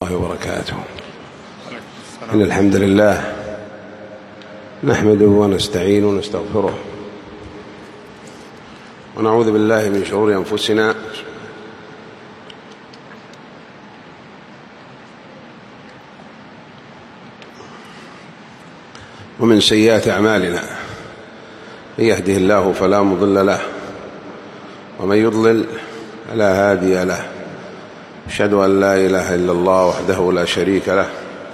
الله وبركاته. إن الحمد لله نحمده ونستعينه ونستغفره ونعوذ بالله من شرور أنفسنا ومن سيئات أعمالنا. من يهده الله فلا مضل له ومن يضلل فلا هادي له. أشهد أن لا إله إلا الله وحده لا شريك له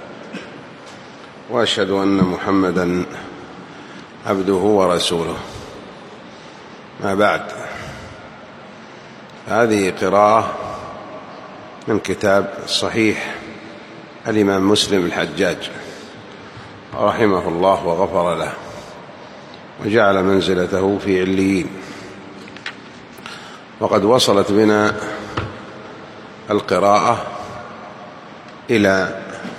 وأشهد أن محمدًا عبده ورسوله. ما بعد، هذه قراءة من كتاب صحيح الإمام مسلم الحجاج رحمه الله وغفر له وجعل منزلته في عليين. وقد وصلت بنا القراءة إلى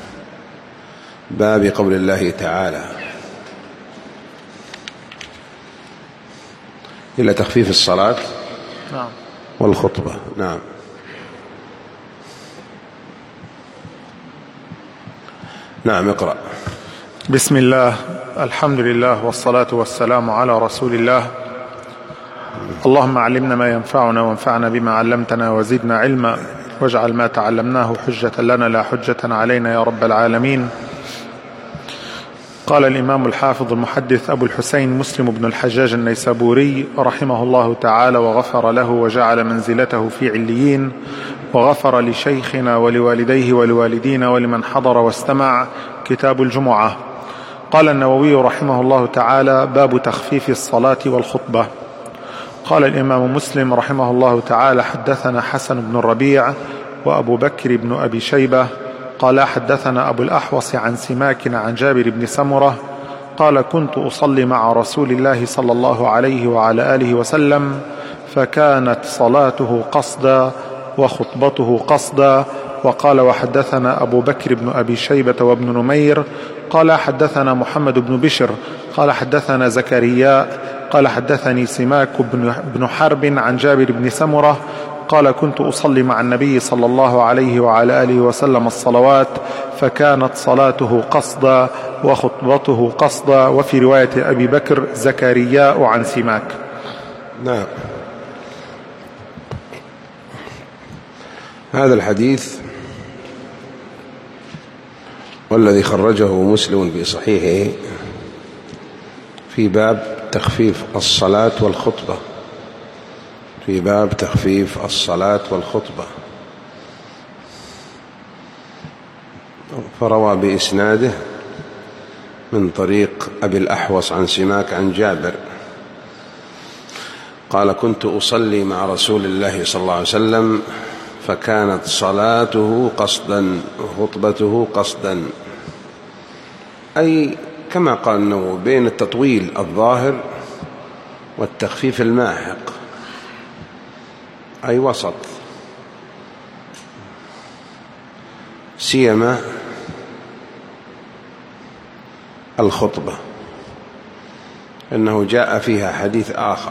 باب قول الله تعالى إلى تخفيف الصلاة والخطبة. نعم اقرأ. بسم الله، الحمد لله، والصلاة والسلام على رسول الله. اللهم علمنا ما ينفعنا وانفعنا بما علمتنا وزدنا علما، واجعل ما تعلمناه حجة لنا لا حجة علينا يا رب العالمين. قال الإمام الحافظ المحدث أبو الحسين مسلم بن الحجاج النيسابوري رحمه الله تعالى وغفر له وجعل منزلته في عليين، وغفر لشيخنا ولوالديه ولوالدينا ولمن حضر واستمع. كتاب الجمعة. قال النووي رحمه الله تعالى: باب تخفيف الصلاة والخطبة. قال الإمام مسلم رحمه الله تعالى: حدثنا حسن بن الربيع وأبو بكر بن أبي شيبة قال حدثنا أبو الأحوص عن سماك عن جابر بن سمرة قال: كنت أصلي مع رسول الله صلى الله عليه وعلى آله وسلم، فكانت صلاته قصدا وخطبته قصدا. وقال: وحدثنا أبو بكر بن أبي شيبة وابن نمير قال حدثنا محمد بن بشر قال حدثنا زكريا قال حدثني سماك بن حرب عن جابر بن سمرة قال: كنت أصلي مع النبي صلى الله عليه وعلى آله وسلم الصلوات، فكانت صلاته قصدا وخطبته قصدا. وفي رواية أبي بكر: زكريا عن سماك. نعم. هذا الحديث والذي خرجه مسلم في صحيحه في باب تخفيف الصلاة والخطبة، في باب تخفيف الصلاة والخطبة، فروى بإسناده من طريق أبي الأحوص عن سماك عن جابر قال: كنت أصلي مع رسول الله صلى الله عليه وسلم، فكانت صلاته قصدا وخطبته قصدا، أي كما قال النووي بين التطويل الظاهر والتخفيف الماحق، أي وسط، سيما الخطبة إنه جاء فيها حديث آخر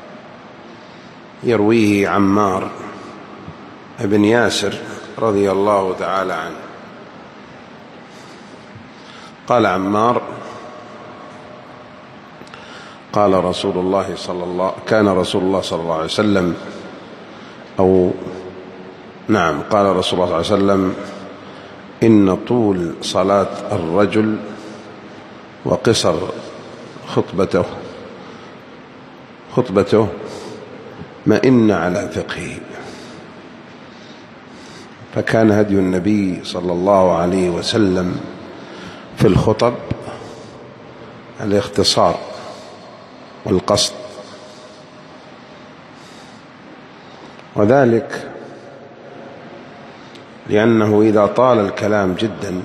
يرويه عمار بن ياسر رضي الله تعالى عنه. قال عمار: كان رسول الله صلى الله عليه وسلم قال رسول الله صلى الله عليه وسلم: إن طول صلاة الرجل وقصر خطبته مئن على فقهه. فكان هدي النبي صلى الله عليه وسلم في الخطب الاختصار والقصد، وذلك لأنه إذا طال الكلام جدا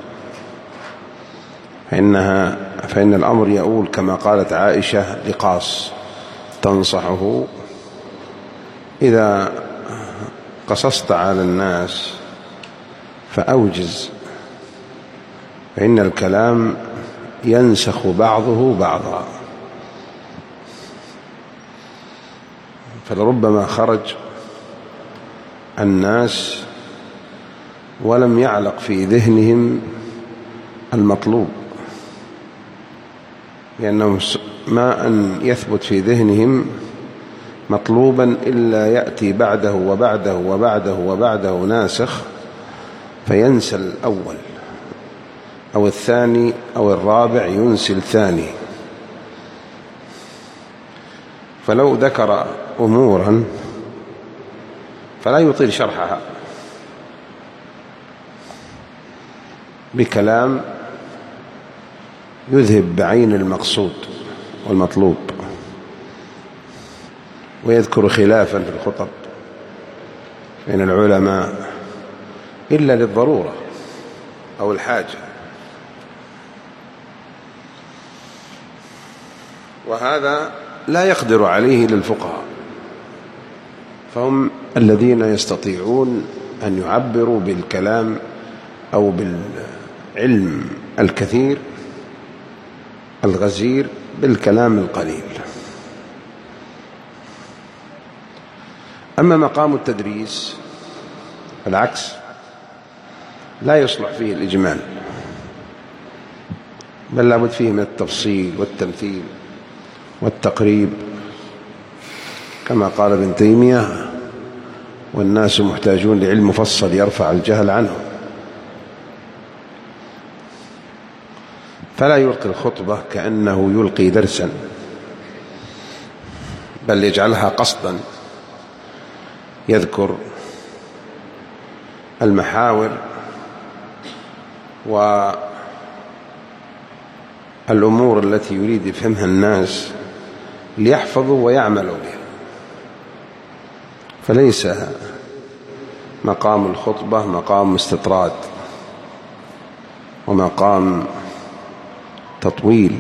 فإن الأمر يؤول كما قالت عائشة لقاص تنصحه: إذا قصصت على الناس فأوجز، فإن الكلام ينسخ بعضه بعضا. فلربما خرج الناس ولم يعلق في ذهنهم المطلوب، لأنه ما أن يثبت في ذهنهم مطلوبا إلا يأتي بعده وبعده وبعده وبعده ناسخ، فينسى الأول أو الثاني أو الرابع ينسي الثاني. فلو ذكر أمورا فلا يطيل شرحها بكلام يذهب بعين المقصود والمطلوب، ويذكر خلافا في الخطب بين العلماء إلا للضرورة أو الحاجة، وهذا لا يقدر عليه للفقهاء، فهم الذين يستطيعون أن يعبروا بالكلام أو بالعلم الكثير الغزير بالكلام القليل. أما مقام التدريس العكس، لا يصلح فيه الإجمال، بل لابد فيه من التفصيل والتمثيل والتقريب، كما قال ابن تيمية: والناس محتاجون لعلم مفصل يرفع الجهل عنه. فلا يلقي الخطبة كأنه يلقي درسا، بل يجعلها قصدا، يذكر المحاور والأمور التي يريد يفهمها الناس ليحفظوا ويعملوا بها. فليس مقام الخطبة مقام استطراد ومقام تطويل.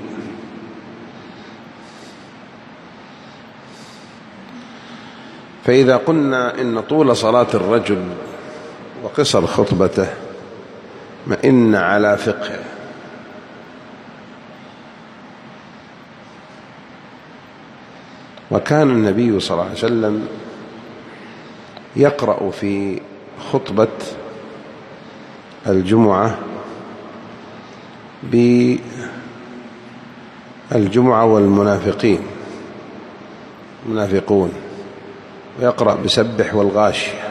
فإذا قلنا إن طول صلاة الرجل وقصر خطبته مئن على فقه، وكان النبي صلى الله عليه وسلم يقرأ في خطبة الجمعة بالجمعة والمنافقون، ويقرأ بسبح والغاشية.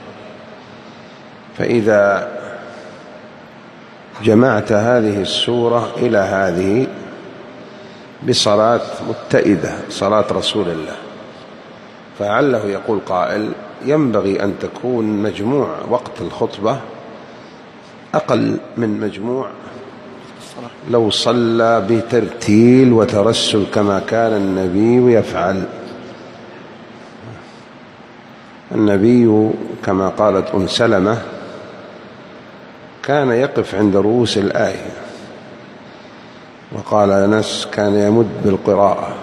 فإذا جمعت هذه السورة إلى هذه بصلاة متئدة، صلاة رسول الله، فعله يقول قائل: ينبغي أن تكون مجموع وقت الخطبة أقل من مجموع لو صلى بترتيل وترسل كما كان النبي يفعل. النبي كما قالت أم سلمة كان يقف عند رؤوس الآية، وقال أنس كان يمد بالقراءة.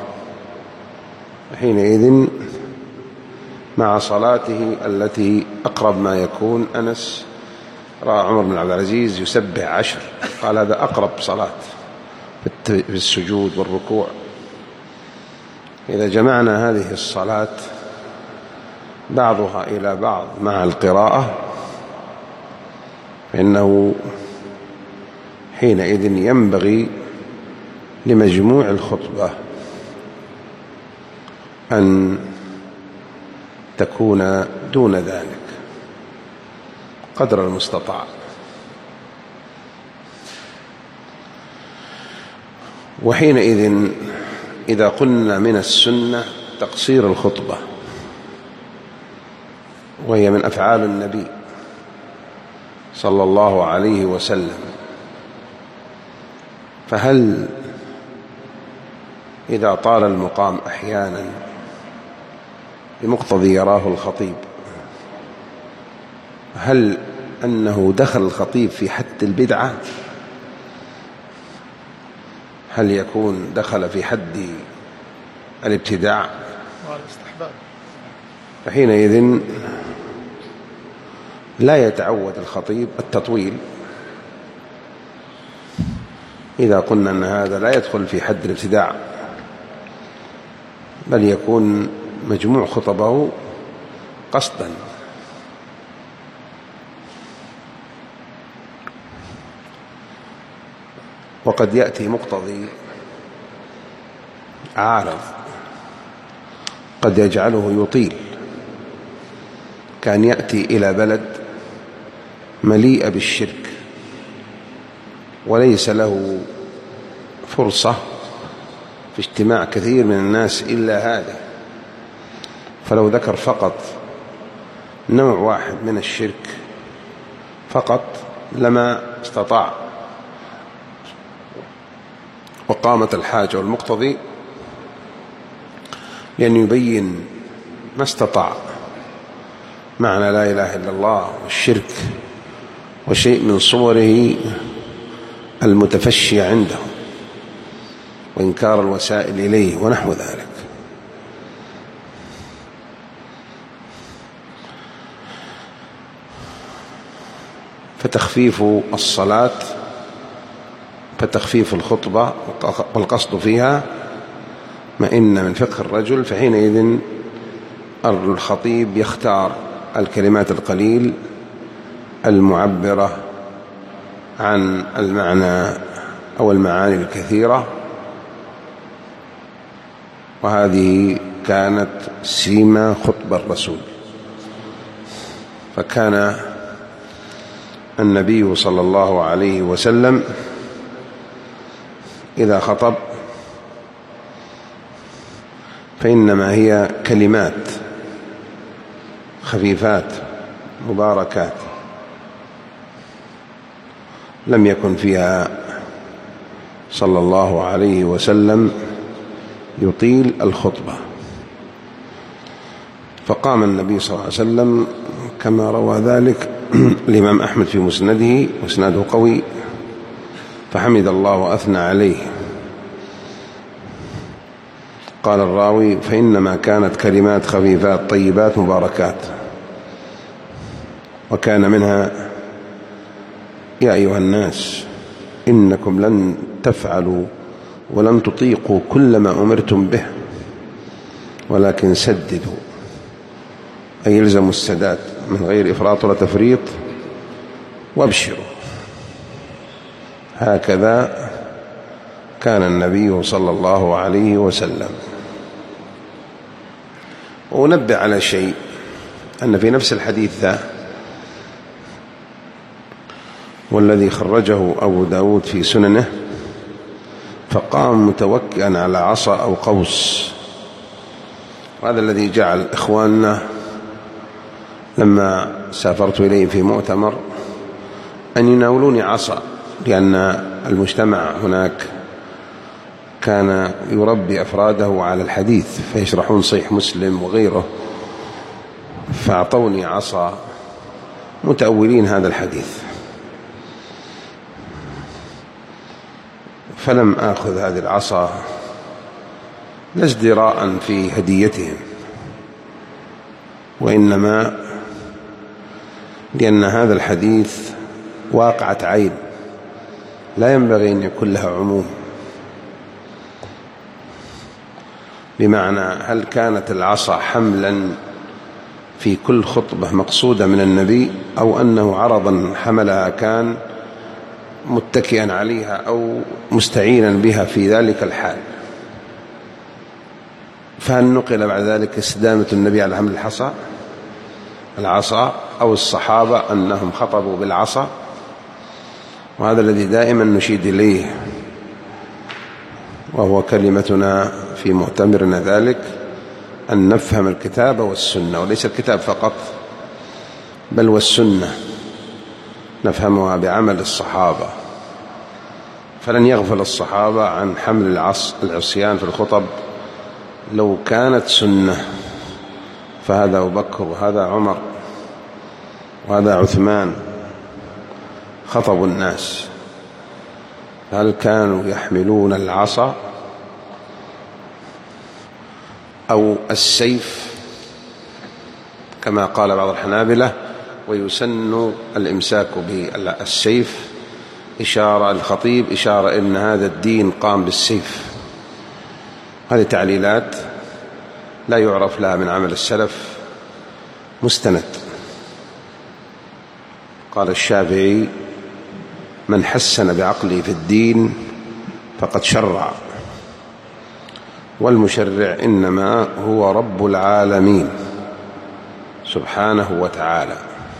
حينئذ مع صلاته التي أقرب ما يكون، أنس رأى عمر بن عبد العزيز يسبح 10، قال هذا أقرب صلاة في السجود والركوع. إذا جمعنا هذه الصلاة بعضها إلى بعض مع القراءة، فإنه حينئذ ينبغي لمجموع الخطبة أن تكون دون ذلك قدر المستطاع. وحينئذ إذا قلنا من السنة تقصير الخطبة، وهي من أفعال النبي صلى الله عليه وسلم، فهل إذا طال المقام أحيانا بمقتضي يراه الخطيب، هل أنه دخل الخطيب في حد البدعة؟ هل يكون دخل في حد الابتداع؟ فحينئذ لا يتعود الخطيب التطويل إذا قلنا أن هذا لا يدخل في حد الابتداع، بل يكون مجموع خطبه قصدا. وقد يأتي مقتضي عارض قد يجعله يطيل، كان يأتي إلى بلد مليء بالشرك وليس له فرصة في اجتماع كثير من الناس إلا هذا، فلو ذكر فقط نوع واحد من الشرك فقط لما استطاع، وقامت الحاجة والمقتضي لأن يبين ما استطاع معنى لا إله إلا الله والشرك وشيء من صوره المتفشية عنده وإنكار الوسائل إليه ونحو ذلك. فتخفيف الصلاة فتخفيف الخطبة والقصد فيها ما إن من فقه الرجل، فحينئذ الخطيب يختار الكلمات القليل المعبرة عن المعنى أو المعاني الكثيرة، وهذه كانت سيما خطبة الرسول. فكان النبي صلى الله عليه وسلم إذا خطب فإنما هي كلمات خفيفات مباركات، لم يكن فيها صلى الله عليه وسلم يطيل الخطبة. فقام النبي صلى الله عليه وسلم كما روى ذلك الإمام أحمد في مسنده، واسناده قوي، فحمد الله وأثنى عليه. قال الراوي: فإنما كانت كلمات خفيفات طيبات مباركات، وكان منها: يا أيها الناس إنكم لن تفعلوا ولن تطيقوا كل ما أمرتم به، ولكن سددوا، أي يلزموا السداد من غير إفراط ولا تفريط، وابشروا. هكذا كان النبي صلى الله عليه وسلم. ونبه على شيء، أن في نفس الحديث ذا والذي خرجه أبو داود في سننه، فقام متوكئا على عصا أو قوس، وهذا الذي جعل إخواننا لما سافرت إليهم في مؤتمر أن يناولوني عصا، لأن المجتمع هناك كان يربي أفراده على الحديث فيشرحون صحيح مسلم وغيره، فأعطوني عصا متأولين هذا الحديث، فلم آخذ هذه العصا لا ازدراء في هديتهم، وإنما لأن هذا الحديث واقعة عين لا ينبغي أن يكون لها عموم. بمعنى هل كانت العصا حملا في كل خطبة مقصودة من النبي، أو أنه عرضا حملها كان متكئا عليها أو مستعينا بها في ذلك الحال؟ فهل نقل بعد ذلك استدامة النبي على حمل العصا أو الصحابة أنهم خطبوا بالعصا؟ وهذا الذي دائما نشيد إليه، وهو كلمتنا في مؤتمرنا ذلك، أن نفهم الكتاب والسنة، وليس الكتاب فقط بل والسنة نفهمها بعمل الصحابة. فلن يغفل الصحابة عن حمل العصيان في الخطب لو كانت سنة، فهذا أبو بكر وهذا عمر وهذا عثمان خطبوا الناس. هل كانوا يحملون العصا أو السيف كما قال بعض الحنابلة؟ ويسن الإمساك بالسيف إشارة الخطيب، إشارة إن هذا الدين قام بالسيف. هذه تعليلات لا يعرف لها من عمل السلف مستند. قال الشافعي: من حسن بعقله في الدين فقد شرع، والمشرع إنما هو رب العالمين سبحانه وتعالى.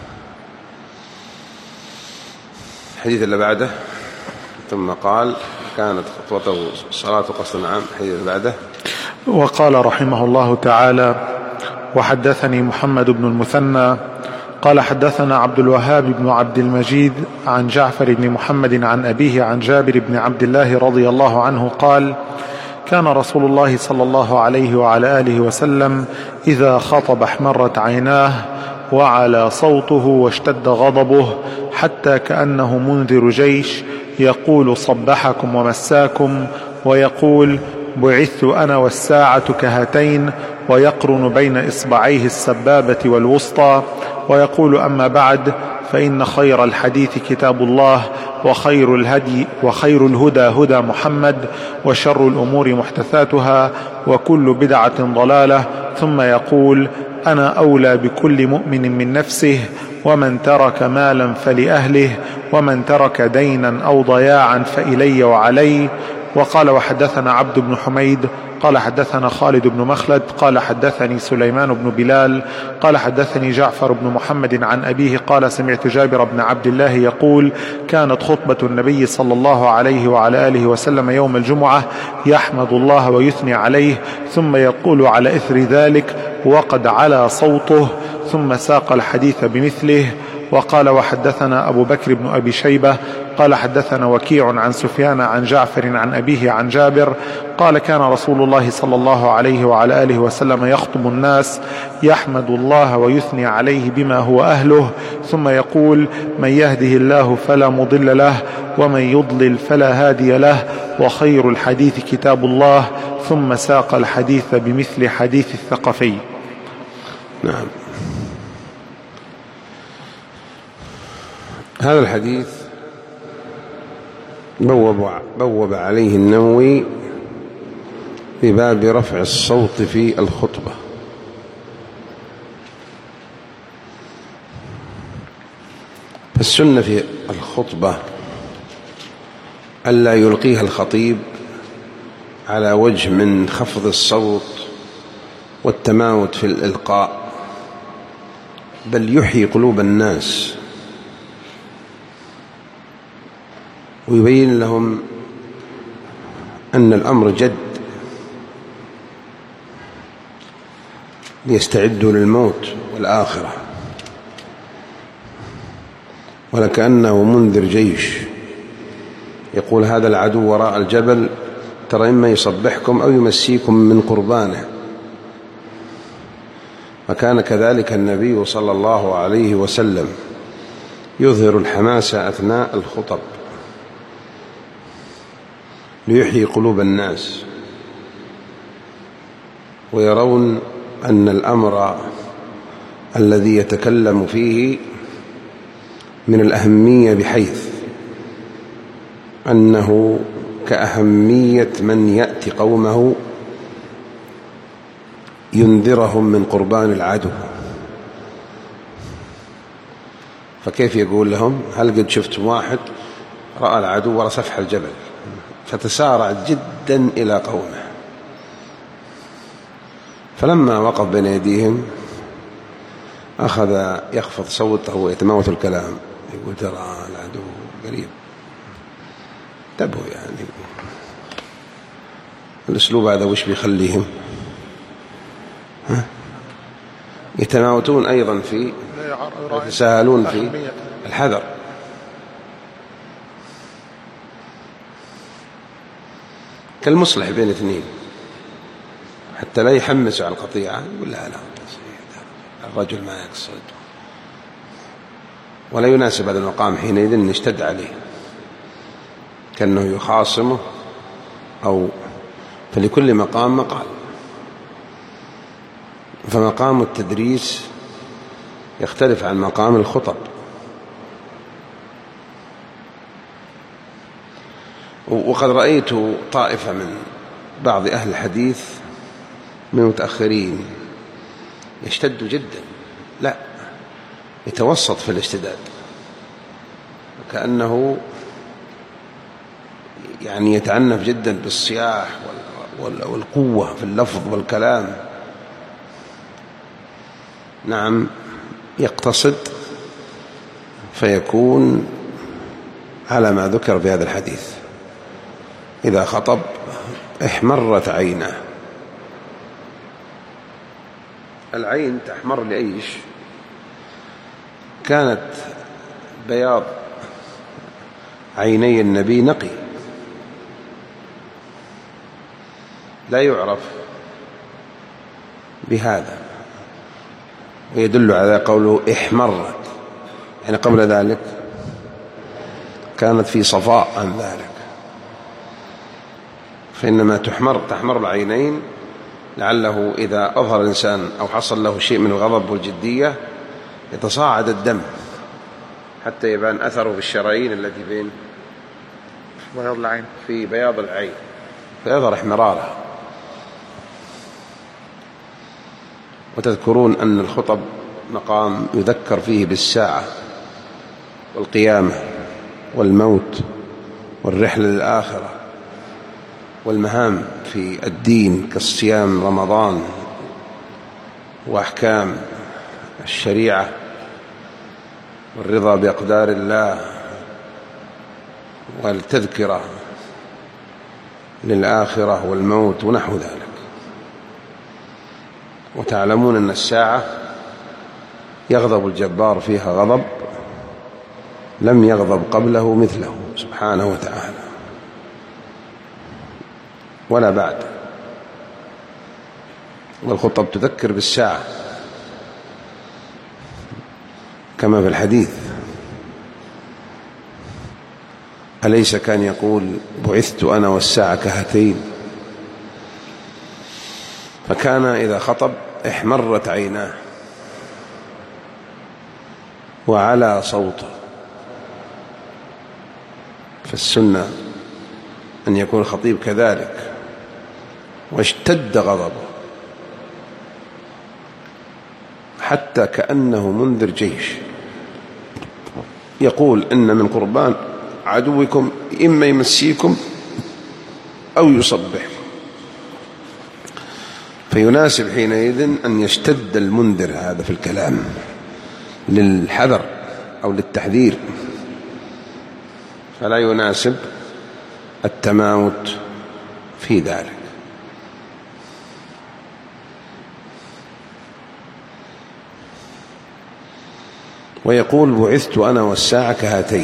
الحديث اللي بعده: ثم قال كانت خطوته الصلاة قصد عام. الحديث اللي بعده: وقال رحمه الله تعالى: وحدثني محمد بن المثنى قال حدثنا عبد الوهاب بن عبد المجيد عن جعفر بن محمد عن أبيه عن جابر بن عبد الله رضي الله عنه قال: كان رسول الله صلى الله عليه وعلى آله وسلم إذا خطب احمرت عيناه وعلى صوته واشتد غضبه حتى كأنه منذر جيش، يقول: صبحكم ومساكم، ويقول: بعثت أنا والساعة كهاتين، ويقرن بين إصبعيه السبابة والوسطى، ويقول: أما بعد، فإن خير الحديث كتاب الله، وخير الهدى هدى محمد، وشر الأمور محدثاتها، وكل بدعة ضلالة. ثم يقول: أنا أولى بكل مؤمن من نفسه، ومن ترك مالا فلأهله، ومن ترك دينا أو ضياعا فإلي وعلي. وقال: وحدثنا عبد بن حميد قال حدثنا خالد بن مخلد قال حدثني سليمان بن بلال قال حدثني جعفر بن محمد عن أبيه قال: سمعت جابر بن عبد الله يقول: كانت خطبة النبي صلى الله عليه وعلى آله وسلم يوم الجمعة يحمد الله ويثني عليه، ثم يقول على إثر ذلك: وقد علا صوته، ثم ساق الحديث بمثله. وقال: وحدثنا أبو بكر بن أبي شيبة قال حدثنا وكيع عن سفيان عن جعفر عن أبيه عن جابر قال: كان رسول الله صلى الله عليه وعلى آله وسلم يخطب الناس يحمد الله ويثني عليه بما هو أهله، ثم يقول: من يهده الله فلا مضل له، ومن يضلل فلا هادي له، وخير الحديث كتاب الله. ثم ساق الحديث بمثل حديث الثقفي. نعم. هذا الحديث بوب عليه النووي بباب رفع الصوت في الخطبة. فالسنة في الخطبة ألا يلقيها الخطيب على وجه من خفض الصوت والتماوت في الإلقاء، بل يحيي قلوب الناس ويبين لهم أن الأمر جد، ليستعدوا للموت والآخرة، ولكأنه منذر جيش يقول: هذا العدو وراء الجبل، ترى إما يصبحكم أو يمسيكم من قربانه. وكان كذلك النبي صلى الله عليه وسلم يظهر الحماس أثناء الخطب ليحيي قلوب الناس، ويرون أن الأمر الذي يتكلم فيه من الأهمية، بحيث أنه كأهمية من يأتي قومه ينذرهم من قربان العدو. فكيف يقول لهم: هل قد شفتم واحد رأى العدو وراء سفح الجبل فتسارع جدا إلى قومه، فلما وقف بين يديهم أخذ يخفض صوته ويتماوت الكلام، يقول: ترى العدو قريب، انتبهوا. يعني الأسلوب هذا وش بيخليهم يتماوتون أيضا في يتساهلون في الحذر. كالمصلح بين اثنين، حتى لا يحمسوا على القطيعة، يقول: لا الرجل ما يقصد، ولا يناسب هذا المقام حينئذ أن يشتد عليه كأنه يخاصمه، أو فلكل مقام مقال. فمقام التدريس يختلف عن مقام الخطب. وقد رأيت طائفة من بعض أهل الحديث من المتأخرين يشتد جدا، لا، يتوسط في الاشتداد، كأنه يعني يتعنف جدا بالصياح والقوة في اللفظ والكلام. نعم، يقتصد فيكون على ما ذكر في هذا الحديث: إذا خطب احمرت عينه. العين تحمر لأيش؟ كانت بياض عيني النبي نقي لا يعرف بهذا، ويدل على قوله احمرت، يعني قبل ذلك كانت في صفاء عن ذلك. فإنما تحمر العينين لعله إذا أظهر الإنسان أو حصل له شيء من الغضب والجدية يتصاعد الدم حتى يبان أثره في الشرايين التي بين بياض العين، في بياض العين، فيظهر احمرارها. وتذكرون أن الخطب مقام يذكر فيه بالساعة والقيامة والموت والرحلة للآخرة والمهام في الدين كالصيام رمضان وأحكام الشريعة والرضا بأقدار الله والتذكرة للآخرة والموت ونحو ذلك. وتعلمون أن الساعة يغضب الجبار فيها غضب لم يغضب قبله مثله سبحانه وتعالى ولا بعد. والخطب تذكر بالساعة كما في الحديث: أليس كان يقول بعثت أنا والساعة كهاتين؟ فكان إذا خطب احمرت عيناه وعلى صوته. فالسنة أن يكون الخطيب كذلك واشتد غضبه حتى كأنه منذر جيش يقول إن من قربان عدوكم إما يمسيكم أو يصبحكم. فيناسب حينئذ أن يشتد المنذر هذا في الكلام للحذر أو للتحذير، فلا يناسب التماوت في ذلك. ويقول بعثت أنا والساعة كهاتين.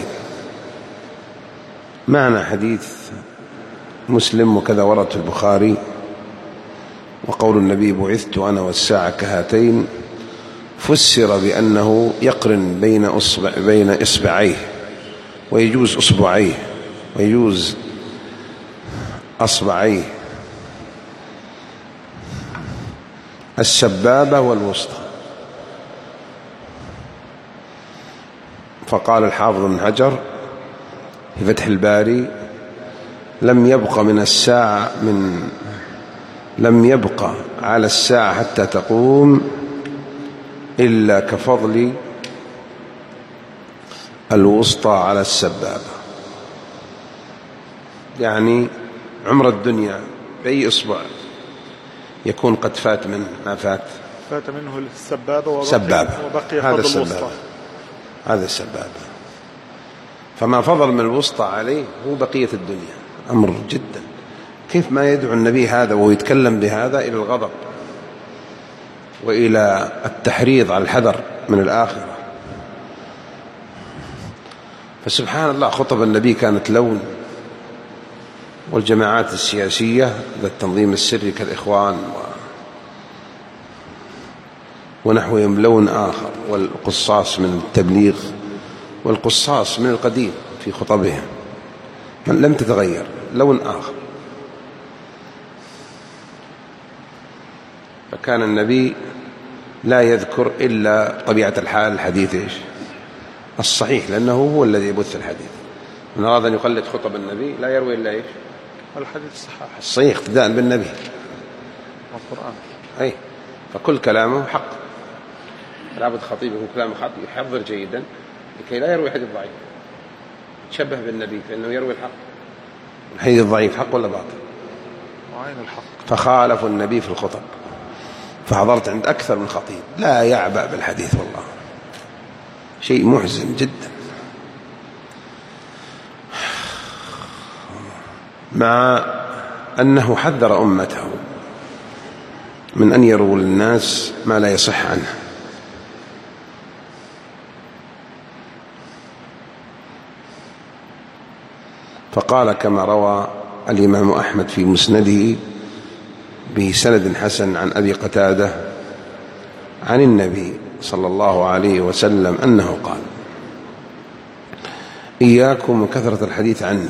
معنى حديث مسلم وكذا ورد في البخاري وقول النبي بعثت أنا والساعة كهاتين فسر بأنه يقرن بين إصبعيه، ويجوز إصبعيه ويجوز أصبعيه، السبابة والوسطى. فقال الحافظ بن حجر في فتح الباري: لم يبق على الساعة حتى تقوم إلا كفضل الوسطى على السبابة. يعني عمر الدنيا بأي إصبع يكون قد فات منه ما فات منه السبابة وبقي هذا فضل الوسطى. هذا السبابة. فما فضل من الوسطى عليه هو بقية الدنيا. أمر جدا. كيف ما يدعو النبي هذا ويتكلم بهذا إلى الغضب وإلى التحريض على الحذر من الآخرة. فسبحان الله، خطب النبي كانت لون، والجماعات السياسية ذات التنظيم السري كالإخوان ونحوهم لون آخر، والقصاص من التبليغ والقصاص من القديم في خطبهم لم تتغير، لون آخر. فكان النبي لا يذكر إلا طبيعة الحال الحديث الصحيح، لأنه هو الذي يبث الحديث. من أراد أن يقلد خطب النبي لا يروي إلا الحديث الصحيح اقتداء بالنبي والقرآن. فكل كلامه حق. لابد خطيب يكون كلامه حق، يحضر جيدا لكي لا يروي حديث ضعيف، يتشبه بالنبي فإنه يروي الحق الحديث ضعيف حق ولا باطل؟ وعين الحق. فخالفوا النبي في الخطب، فحضرت عند أكثر من خطيب لا يعبأ بالحديث، والله شيء محزن جدا، مع أنه حذر أمته من أن يروا للناس ما لا يصح عنه. فقال كما روى الإمام أحمد في مسنده بسند حسن عن أبي قتادة عن النبي صلى الله عليه وسلم أنه قال: إياكم وكثرة الحديث عني،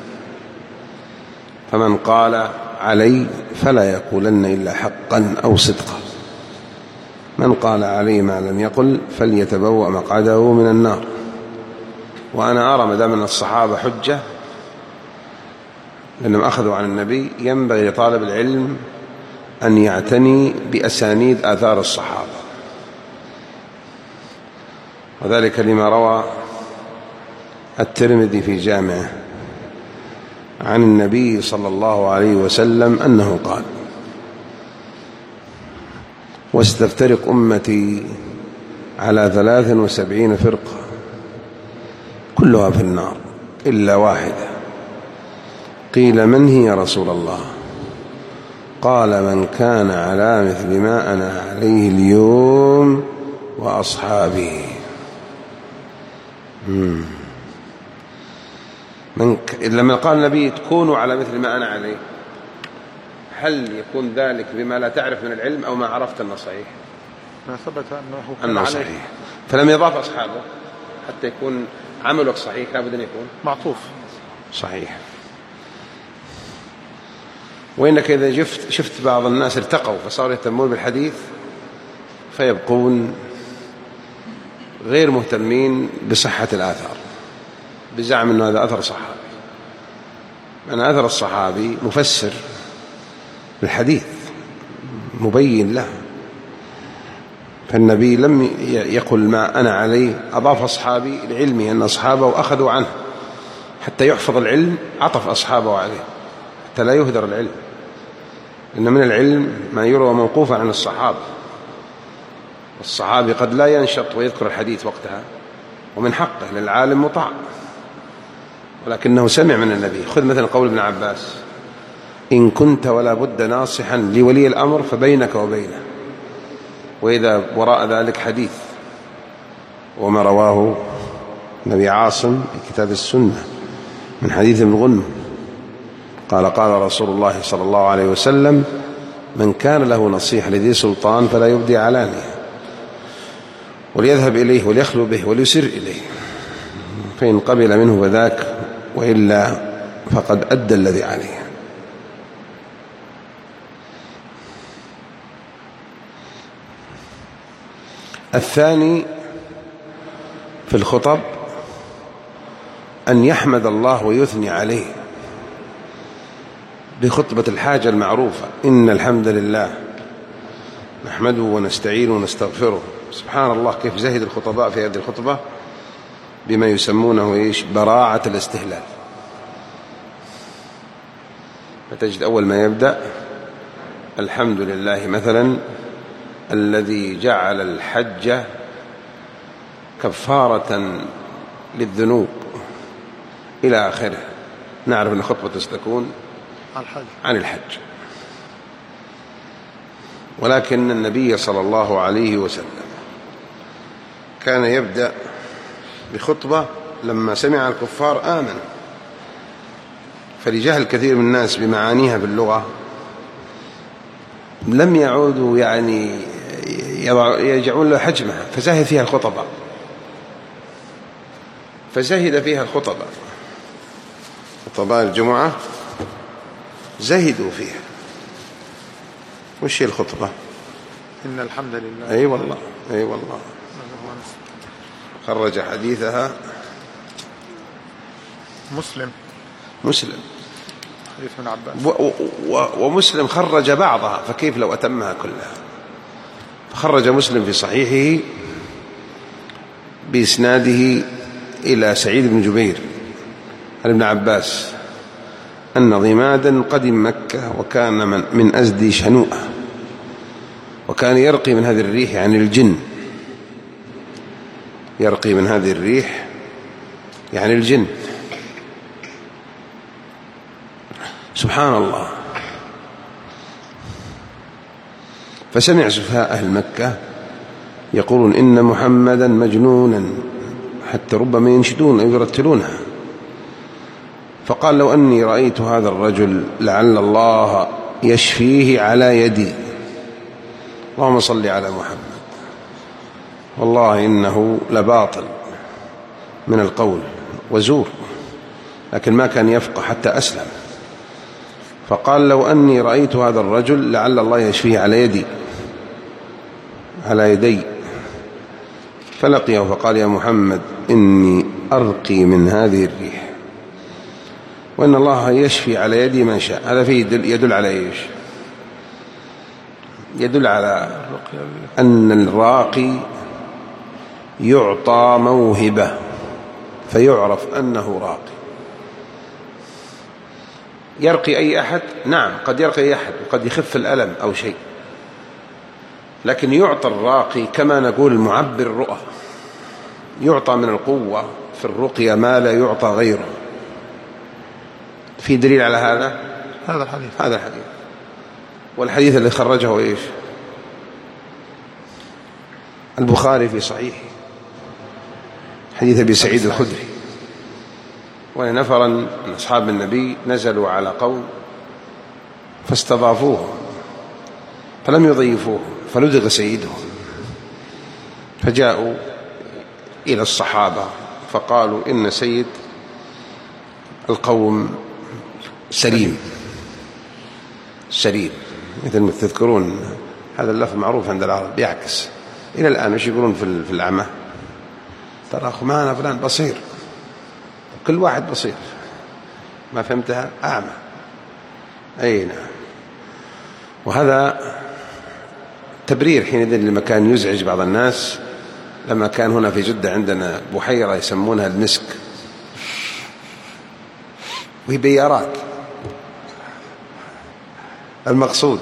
فمن قال علي فلا يقولن إلا حقا أو صدقا، من قال علي ما لم يقل فليتبوأ مقعده من النار. وأنا أرى مدام أن الصحابة حجة لأنهم أخذوا عن النبي، ينبغي لطالب العلم أن يعتني بأسانيد آثار الصحابة، وذلك لما روى الترمذي في جامعه عن النبي صلى الله عليه وسلم أنه قال: وستفترق أمتي على 73 فرقة كلها في النار إلا واحدة. قيل: من هي يا رسول الله؟ قال: من كان على مثل ما أنا عليه اليوم وأصحابي. لما قال النبي تكونوا على مثل ما أنا عليه، هل يكون ذلك بما لا تعرف من العلم أو ما عرفت أنه صحيح؟ ما ثبت أنه صحيح، فلم يضاف أصحابه حتى يكون عملك صحيح، لابد أن يكون معطوف صحيح. وإنك إذا شفت بعض الناس ارتقوا فصاروا يهتمون بالحديث فيبقون غير مهتمين بصحة الآثار بزعم أنه هذا أثر صحابي. أنا أثر الصحابي مفسر بالحديث مبين له، فالنبي لم يقل ما أنا عليه، أضاف أصحابي لعلمه أن أصحابه أخذوا عنه حتى يحفظ العلم، عطف أصحابه عليه حتى لا يهدر العلم. إن من العلم ما يروى موقوفا عن الصحابة، والصحابي قد لا ينشط ويذكر الحديث وقتها، ومن حقه للعالم مطاع، ولكنه سمع من النبي. خذ مثلا قول ابن عباس: إن كنت ولا بد ناصحا لولي الأمر فبينك وبينه، وإذا وراء ذلك حديث. وما رواه نبي عاصم في كتاب السنة من حديث ابن غنم قال: قال رسول الله صلى الله عليه وسلم: من كان له نصيحة لذي سلطان فلا يبدي علانية، وليذهب إليه وليخلو به وليسر إليه، فإن قبل منه فذاك، وإلا فقد أدى الذي عليه. الثاني في الخطب أن يحمد الله ويثني عليه بخطبة الحاجة المعروفة: إن الحمد لله نحمده ونستعينه ونستغفره. سبحان الله كيف زهد الخطباء في هذه الخطبة بما يسمونه براعة الاستهلال. فتجد أول ما يبدأ: الحمد لله مثلا الذي جعل الحج كفارة للذنوب إلى آخره. نعرف أن خطبة ستكون عن الحج، ولكن النبي صلى الله عليه وسلم كان يبدأ بخطبة لما سمع الكفار آمن، فلجهل كثير من الناس بمعانيها باللغة لم يعودوا يجعلون له حجمها، فزهد فيها الخطباء خطباء الجمعة زهدوا فيها. وش هي الخطبة؟ إن الحمد لله. أي والله خرج حديثها مسلم حديث ابن عباس، ومسلم خرج بعضها، فكيف لو أتمها كلها؟ فخرج مسلم في صحيحه بإسناده إلى سعيد بن جبير عن ابن عباس أن ضمادا قدم مكة وكان من أزدي شنوءة، وكان يرقي من هذه الريح عن الجن، يرقي من هذه الريح يعني الجن. سبحان الله. فسمع سفهاء أهل مكة يقولون إن محمدا مجنونا، حتى ربما ينشدون أو يرتلونها. فقال لو أني رأيت هذا الرجل لعل الله يشفيه على يدي. اللهم صل على محمد. والله إنه لباطل من القول وزور، لكن ما كان يفقه حتى أسلم. فقال لو أني رأيت هذا الرجل لعل الله يشفيه على يدي، على يدي. فلقيه فقال يا محمد إني أرقي من هذه الريح، وإن الله يشفي على يدي من شاء. هذا فيه يدل على إيش؟ يدل على أن الراقي يعطى موهبة فيعرف أنه راقي. يرقي أي أحد، نعم قد يرقي أي أحد وقد يخف الألم أو شيء، لكن يعطى الراقي كما نقول المعبر الرؤى، يعطى من القوة في الرقية ما لا يعطى غيره. في دليل على هذا؟ هذا الحديث. هذا الحديث. والحديث اللي خرجه إيش؟ البخاري في صحيحه، حديث أبي سعيد الخدري. ونفرا من أصحاب النبي نزلوا على قوم فاستضافوهم فلم يضيفوهم فلدغ سيدهم، فجاءوا إلى الصحابة فقالوا إن سيد القوم سليم. مثل ما تذكرون هذا اللفظ معروف عند العرب يعكس إلى الآن. مش يقولون في الأعمى ترى أخو معنا فلان بصير، كل واحد بصير، ما فهمتها؟ أعمى. أي نعم. وهذا تبرير حينئذ لما كان يزعج بعض الناس. لما كان هنا في جدة عندنا بحيرة يسمونها المسك، وهي بيارات. المقصود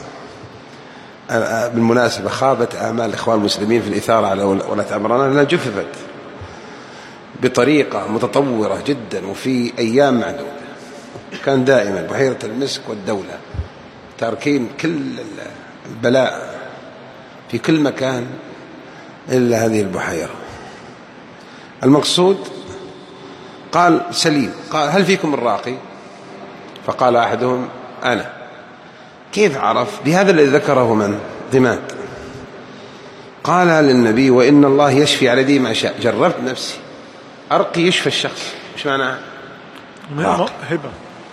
بالمناسبة خابت آمال الإخوان المسلمين في الإثارة على ولاة عمران لأنها جففت بطريقة متطورة جدا وفي أيام معدودة. كان دائما بحيرة المسك والدولة تاركين كل البلاء في كل مكان إلا هذه البحيرة. المقصود قال سليم، قال هل فيكم الراقي؟ فقال أحدهم أنا. كيف عرف؟ بهذا الذي ذكره من؟ ضماد. قال للنبي وإن الله يشفي على يدي ما شاء. جربت نفسي أرقي يشفى الشخص. إيش معنى هبة؟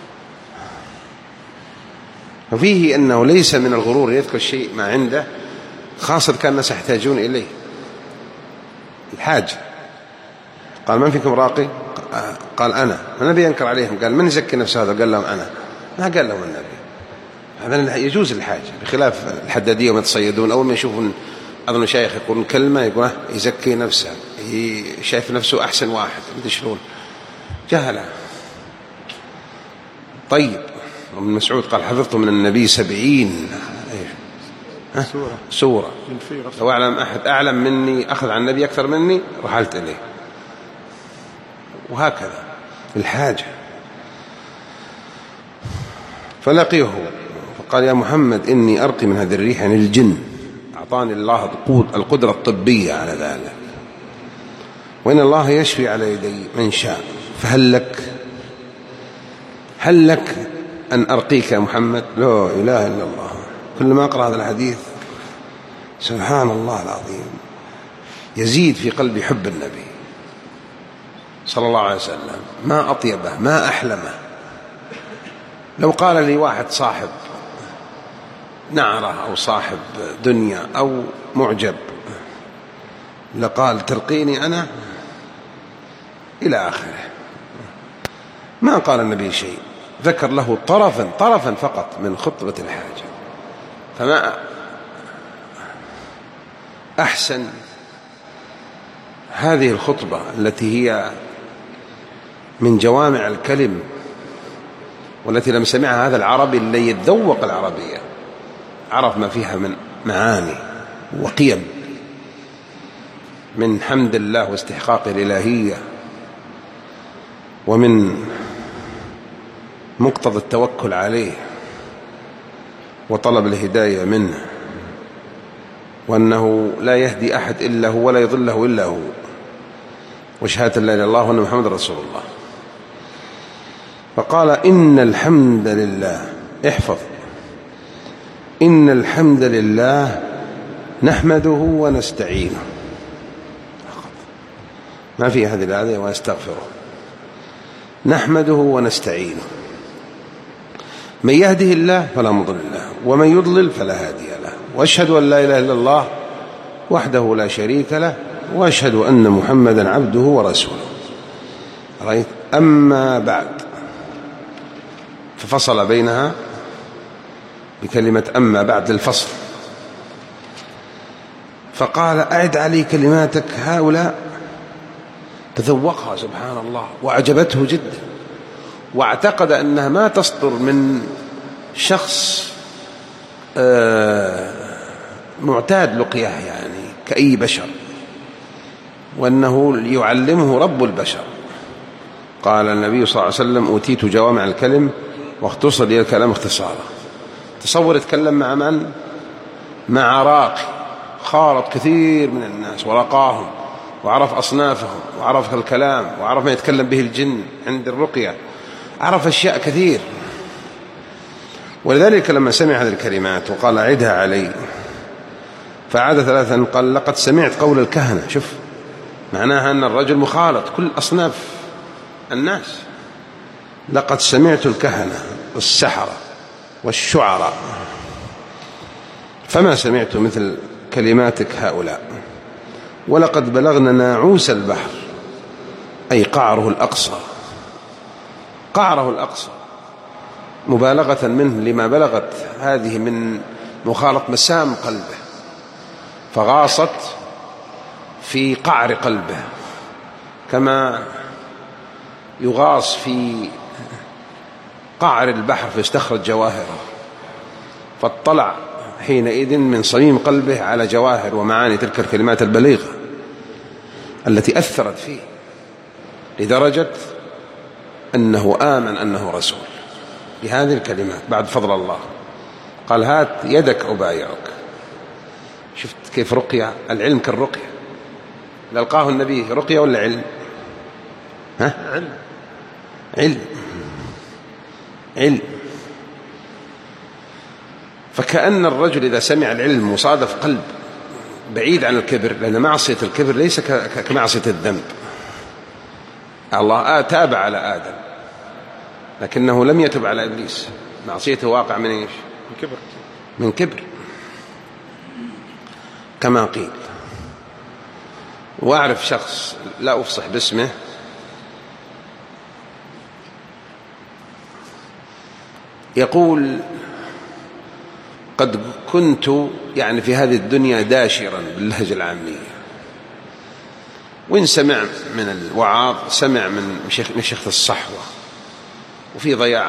وفيه أنه ليس من الغرور يذكر شيء ما عنده، خاصة كان الناس يحتاجون إليه الحاجة. قال من فيكم راقي؟ قال أنا. النبي ينكر عليهم، قال من يزكي نفسه هذا؟ قال لهم أنا. ما قال لهم النبي. هذا يجوز الحاجة، بخلاف الحدادية وما يتصيدون أول ما يشوفون أظن مشايخ يقولون كلمة يقول يزكي نفسه، شايف نفسه أحسن واحد، ينتشرون جهلة. طيب. ابن مسعود قال حفظت من النبي 70 سورة. لو أعلم أحد أعلم مني أخذ عن النبي أكثر مني رحلت إليه. وهكذا الحاجة. فلقيه فقال يا محمد إني أرقي من هذه الريح عن الجن، أعطاني الله القدرة الطبية على ذلك، وإن الله يشفي على يدي من شاء، فهل لك أن أرقيك يا محمد؟ لا إله إلا الله. كل ما أقرأ هذا الحديث سبحان الله العظيم يزيد في قلبي حب النبي صلى الله عليه وسلم. ما أطيبه ما أحلمه. لو قال لي واحد صاحب نعرة أو صاحب دنيا أو معجب لقال ترقيني أنا إلى آخره، ما قال النبي شيء، ذكر له طرفا فقط من خطبة الحاجة. فما أحسن هذه الخطبة التي هي من جوامع الكلم والتي لم سمعها هذا العربي اللي يتذوق العربية، عرف ما فيها من معاني وقيم، من حمد الله واستحقاق الإلهية، ومن مقتضى التوكل عليه وطلب الهداية منه، وأنه لا يهدي أحد إلا هو ولا يضله إلا هو، وشهادة لا إله إلا الله وأن محمد رسول الله. فقال إن الحمد لله، احفظ، إن الحمد لله نحمده ونستعينه، ما في هذه الآية ونستغفره، نحمده ونستعينه، من يهده الله فلا مضل له ومن يضلل فلا هادي له، وأشهد أن لا إله إلا الله وحده لا شريك له، وأشهد أن محمدا عبده ورسوله. رأيت؟ أما بعد، ففصل بينها بكلمة أما بعد للفصل، فقال أعد علي كلماتك هؤلاء. تذوقها سبحان الله وأعجبته جدا، واعتقد أنها ما تصدر من شخص معتاد لقياه يعني كأي بشر، وأنه يعلمه رب البشر. قال النبي صلى الله عليه وسلم أوتيت جوامع الكلم واختصر لي الكلام اختصارا. تصور يتكلم مع من؟ مع راقي خالط كثير من الناس ورقاهم وعرف أصنافهم وعرف الكلام وعرف ما يتكلم به الجن عند الرقية، عرف أشياء كثير. ولذلك لما سمع هذه الكلمات وقال أعدها علي، فعاد ثلاثا قال لقد سمعت قول الكهنة. شوف معناها أن الرجل مخالط كل أصناف الناس. لقد سمعت الكهنة والسحرة والشعراء فما سمعت مثل كلماتك هؤلاء، ولقد بلغنا ناعوس البحر، أي قعره الأقصى، قعره الأقصى مبالغة منه لما بلغت هذه من مخالط مسام قلبه، فغاصت في قعر قلبه كما يغاص في قعر البحر فيستخرج جواهره، فاطلع حينئذ من صميم قلبه على جواهر ومعاني تلك الكلمات البليغة التي أثرت فيه، لدرجة أنه آمن أنه رسول بهذه الكلمات بعد فضل الله. قال هات يدك أبايعك. شفت كيف رقية؟ العلم كالرقية. لقاه النبي رقية ولا علم؟ ها؟ علم. فكأن الرجل إذا سمع العلم وصادف قلب بعيد عن الكبر، لأن معصية الكبر ليس كمعصية الذنب. الله تاب على آدم لكنه لم يتب على إبليس، معصيته واقع من إيش؟ من كبر كما قيل. وأعرف شخص لا أفصح باسمه يقول قد كنت يعني في هذه الدنيا داشرا باللهجة العامية، وإن سمع من الوعاظ سمع من مشيخة الصحوة وفي ضياع.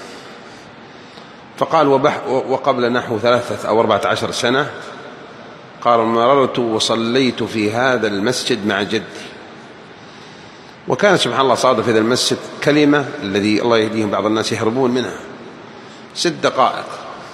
فقال وقبل نحو 13 أو 14 سنة قال مررت وصليت في هذا المسجد مع جدي، وكان سبحان الله صادف في هذا المسجد كلمة الذي الله يهديهم بعض الناس يهربون منها 6 دقائق.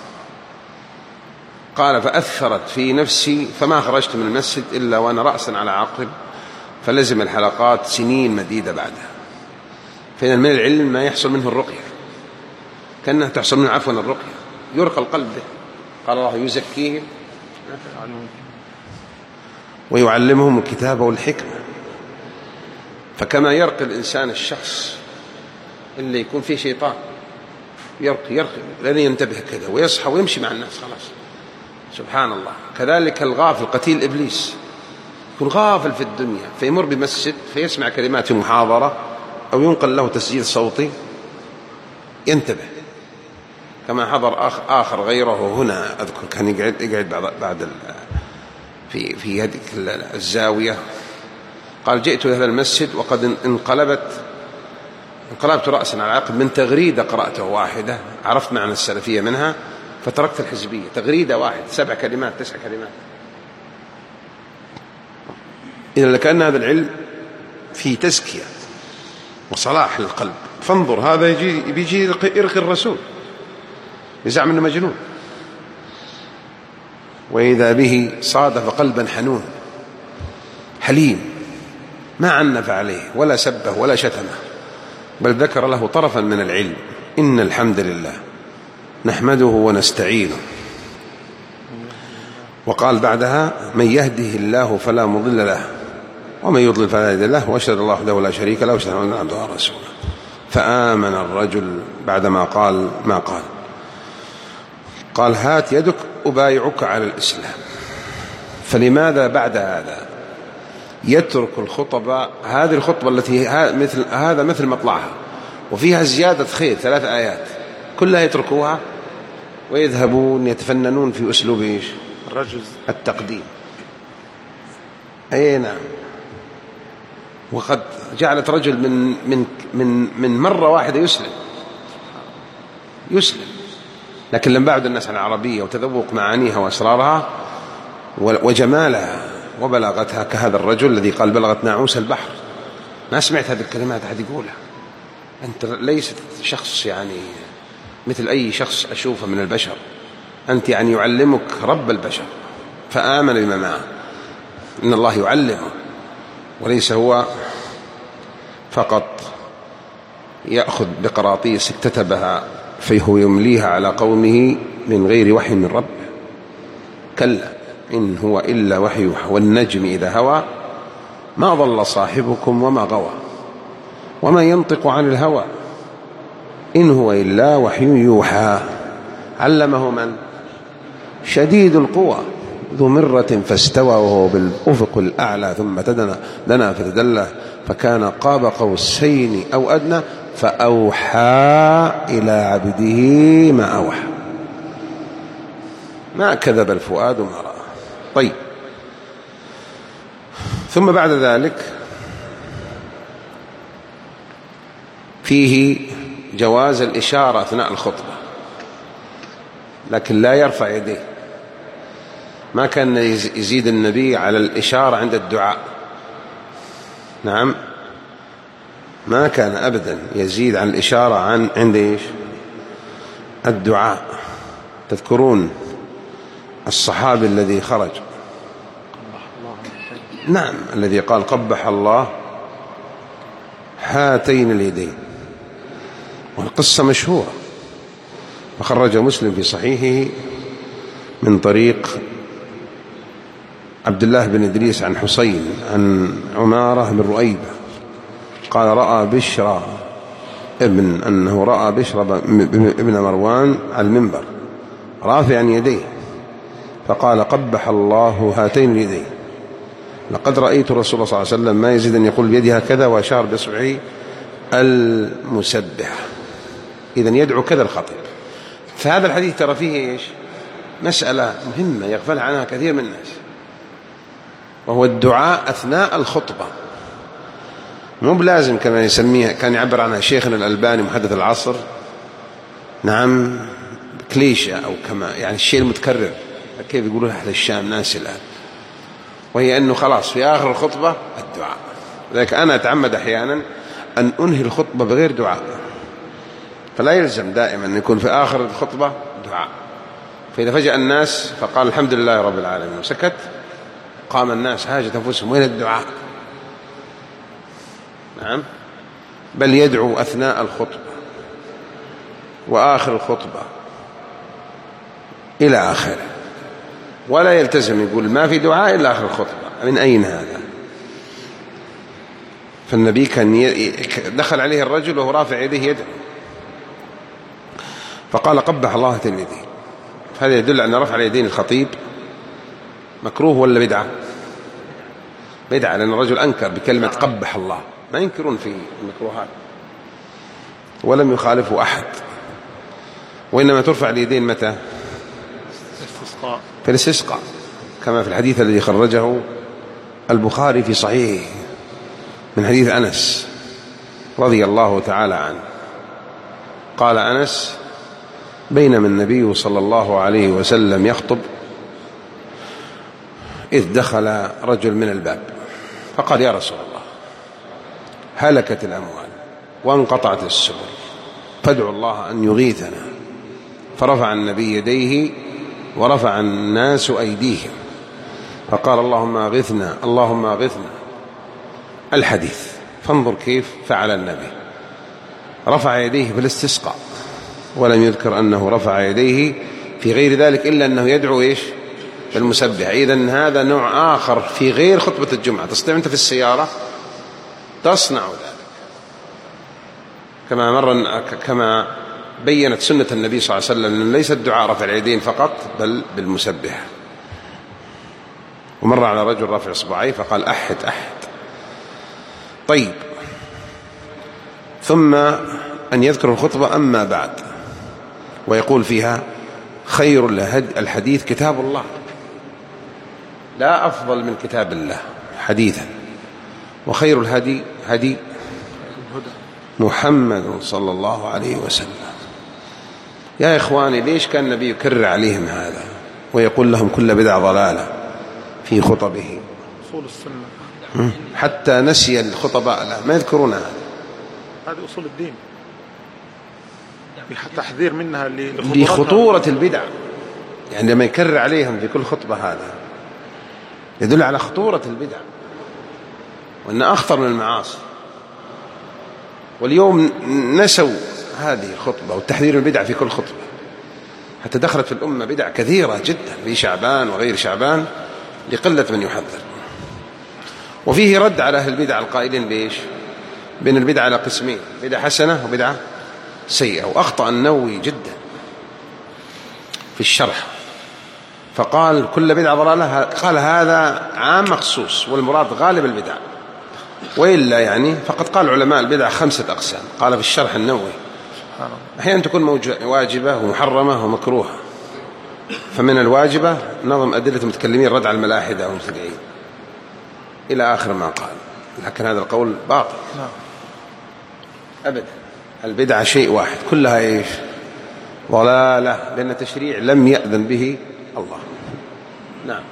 قال فأثرت في نفسي فما خرجت من المسجد إلا وأنا رأسا على عقب، فلزم الحلقات سنين مديدة بعدها. فإن من العلم ما يحصل منه الرقية، كأنها تحصل منه عفوا الرقية، يرقى القلب به. قال الله يزكيهم ويعلمهم الكتاب والحكمة. فكما يرقي الإنسان الشخص اللي يكون فيه شيطان يرقي لن ينتبه كذا ويصحى ويمشي مع الناس خلاص سبحان الله. كذلك الغافل قتيل إبليس، يكون غافل في الدنيا فيمر بمسجد فيسمع كلمات في محاضرة أو ينقل له تسجيل صوتي ينتبه. كما حضر آخر غيره هنا أذكر كان يقعد بعد في هذه الزاوية، قال جئت إلى هذا المسجد وقد انقلبت انقلبت رأسا على عقب من تغريدة قرأتها واحدة عرفت معنى السلفية منها فتركت الحزبية. تغريدة واحدة 7 كلمات 9 كلمات. إذا لكأن هذا العلم فيه تزكية وصلاح للقلب. فانظر هذا بيجي يرقي الرسول يزعم أنه مجنون، وإذا به صادف قلبا حنون حليم ما عنف عليه ولا سبه ولا شتمه، بل ذكر له طرفا من العلم. إن الحمد لله نحمده ونستعينه. وقال بعدها من يهده الله فلا مضل له ومن يضلل فلا هادي له وأشهد الله وحده لا شريك له وأشهد أن عبده ورسوله. فآمن الرجل بعدما قال ما قال هات يدك أبايعك على الإسلام. فلماذا بعد هذا يترك الخطبة؟ هذه الخطبة التي مثل مطلعها وفيها زيادة خير 3 آيات كلها يتركوها ويذهبون يتفننون في أسلوب إيش؟ التقديم. أي نعم. وقد جعلت رجل من مرة واحدة يسلم، لكن لم بعد الناس عن العربية وتذوق معانيها وأسرارها وجمالها وبلاغتها كهذا الرجل الذي قال بلغت ناعوس البحر. ما سمعت هذه الكلمات أحد يقولها. أنت ليست شخص يعني مثل أي شخص أشوفه من البشر، أنت يعني يعلمك رب البشر. فآمن بما معه، إن الله يعلمه وليس هو فقط يأخذ بقراطيس اكتتبها فهو يمليها على قومه من غير وحي من ربه. كلا إن هو إلا وحي يوحى والنجم إذا هوى ما ضل صاحبكم وما غوى وما ينطق عن الهوى إن هو إلا وحي يوحى علمه من؟ شديد القوى ذو مرة فاستوى وهو بالأفق الأعلى ثم دنا فتدلى فكان قاب قوسين أو أدنى فأوحى إلى عبده ما أوحى ما كذب الفؤاد ما رأى. طيب، ثم بعد ذلك فيه جواز الإشارة أثناء الخطبة، لكن لا يرفع يديه. ما كان يزيد النبي على الإشارة عند الدعاء. نعم، ما كان أبدا يزيد عن الإشارة عند إيش؟ الدعاء. تذكرون الصحابي الذي خرج، نعم، الذي قال قبح الله هاتين اليدين، والقصة مشهورة وخرج مسلم في صحيحه من طريق عبد الله بن إدريس عن حسين عن عمارة بن رؤيبة قال رأى بشر أنه رأى بشر ابن مروان على المنبر رافعا يديه فقال قبح الله هاتين اليدين لقد رأيت الرسول صلى الله عليه وسلم ما يزيد أن يقول بيده هكذا وأشار بإصبعه المسبحة. إذن يدعو كذا الخطيب. فهذا الحديث ترى فيه إيش؟ مسألة مهمة يغفل عنها كثير من الناس، وهو الدعاء أثناء الخطبة. مو بلازم كما يسميها كان يعبر عنها شيخنا الألباني محدث العصر، نعم، كليشة أو كما يعني الشيء المتكرر كيف يقولوا أهل الشام ناس الآن، وهي أنه خلاص في آخر الخطبة الدعاء. لذلك أنا أتعمد أحيانا أن أنهي الخطبة بغير دعاء، فلا يلزم دائما أن يكون في آخر الخطبة دعاء. فإذا فجأة الناس فقال الحمد لله رب العالمين وسكت قام الناس حاجة أنفسهم وين الدعاء؟ نعم، بل يدعو أثناء الخطبة وآخر الخطبة إلى آخره، ولا يلتزم يقول ما في دعاء إلا آخر الخطبة. من أين هذا؟ فالنبي كان دخل عليه الرجل وهو رافع يديه يدعو فقال قبح الله هاتين اليدين. هذا يدل أن رفع اليدين الخطيب مكروه ولا بدعة؟ بدعة، لأن الرجل أنكر بكلمة قبح الله. ما ينكرون في المكروهات ولم يخالفه أحد، وإنما ترفع اليدين متى؟ في الاستسقاء، كما في الحديث الذي خرجه البخاري في صحيحه من حديث أنس رضي الله تعالى عنه قال أنس: بينما النبي صلى الله عليه وسلم يخطب إذ دخل رجل من الباب فقال: يا رسول الله، هلكت الأموال وانقطعت السبل، فادعوا الله أن يغيثنا. فرفع النبي يديه ورفع الناس أيديهم فقال: اللهم أغثنا اللهم أغثنا. الحديث. فانظر كيف فعل النبي، رفع يديه في الاستسقاء، ولم يذكر أنه رفع يديه في غير ذلك إلا أنه يدعو إيش؟ بالمسبح. إذن هذا نوع آخر في غير خطبة الجمعة. تستطيع أنت في السيارة تصنع ذلك كما بيّنت سنة النبي صلى الله عليه وسلم أن ليس الدعاء رفع اليدين فقط بل بالمسبح. ومر على رجل رافع إصبعيه فقال: أحد أحد. طيب، ثم أن يذكر الخطبة أما بعد ويقول فيها: خير الحديث كتاب الله، لا أفضل من كتاب الله حديثا، وخير الهدي هدي محمد صلى الله عليه وسلم. يا إخواني، ليش كان النبي يكرر عليهم هذا ويقول لهم كل بدعة ضلالة في خطبه؟ أصول السنة حتى نسي الخطباء لا ما يذكرون هذه أصول الدين، تحذير منها لخطورة البدع. يعني لما يكرر عليهم في كل خطبة هذا يدل على خطورة البدع وأن أخطر من المعاصي. واليوم نسوا هذه الخطبة والتحذير من البدع في كل خطبة، حتى دخلت في الأمة بدع كثيرة جدا في شعبان وغير شعبان لقلة من يحذر. وفيه رد على أهل البدع القائلين بإيش؟ بين البدع على قسمين: بدعة حسنة وبدعة سيئة. وأخطأ النووي جدا في الشرح فقال: كل بدعة ضلالة. قال هذا عام مخصوص والمراد غالب البدع، وإلا يعني فقد قال علماء البدع 5 أقسام. قال في الشرح النووي: أحيانا تكون واجبة ومحرمة ومكروهة. فمن الواجبة نظم أدلة المتكلمين رد على الملاحدة والمبتدعين إلى آخر ما قال. لكن هذا القول باطل أبدا. البدعة شيء واحد كلها إيش؟ ضلالة، لأن التشريع لم يأذن به الله. نعم.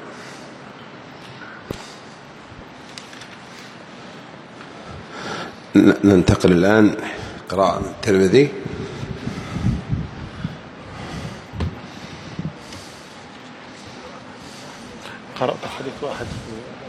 ننتقل الآن قراءة من الترمذي. قرأت حديث واحد